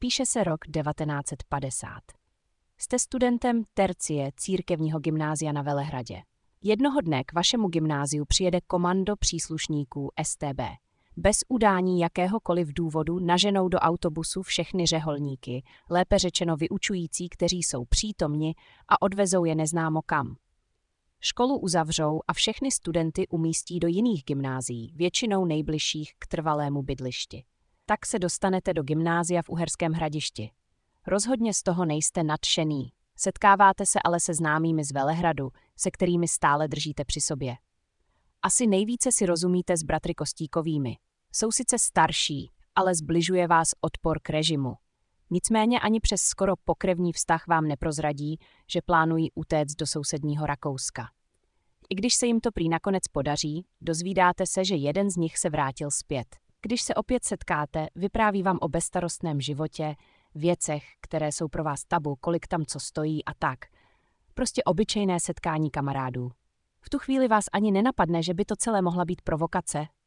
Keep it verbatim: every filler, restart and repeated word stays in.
Píše se rok devatenáct set padesát. Jste studentem tercie církevního gymnázia na Velehradě. Jednoho dne k vašemu gymnáziu přijede komando příslušníků S T B. Bez udání jakéhokoliv důvodu naženou do autobusu všechny řeholníky, lépe řečeno vyučující, kteří jsou přítomni, a odvezou je neznámo kam. Školu uzavřou a všechny studenty umístí do jiných gymnázií, většinou nejbližších k trvalému bydlišti. Tak se dostanete do gymnázia v Uherském Hradišti. Rozhodně z toho nejste nadšený. Setkáváte se ale se známými z Velehradu, se kterými stále držíte při sobě. Asi nejvíce si rozumíte s bratry Kostíkovými. Jsou sice starší, ale zbližuje vás odpor k režimu. Nicméně ani přes skoro pokrevní vztah vám neprozradí, že plánují utéct do sousedního Rakouska. I když se jim to prý nakonec podaří, dozvídáte se, že jeden z nich se vrátil zpět. Když se opět setkáte, vypráví vám o bezstarostném životě, věcech, které jsou pro vás tabu, kolik tam co stojí a tak. Prostě obyčejné setkání kamarádů. V tu chvíli vás ani nenapadne, že by to celé mohla být provokace,